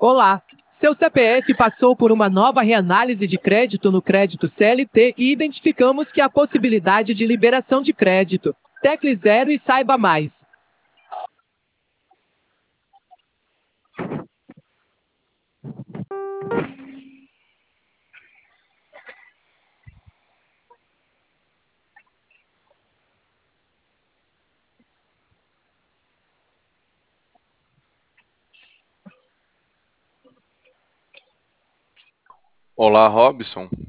Olá! Seu CPF passou por uma nova reanálise de crédito no crédito CLT e identificamos que há possibilidade de liberação de crédito. Tecle 0 e saiba mais. Olá, Robson.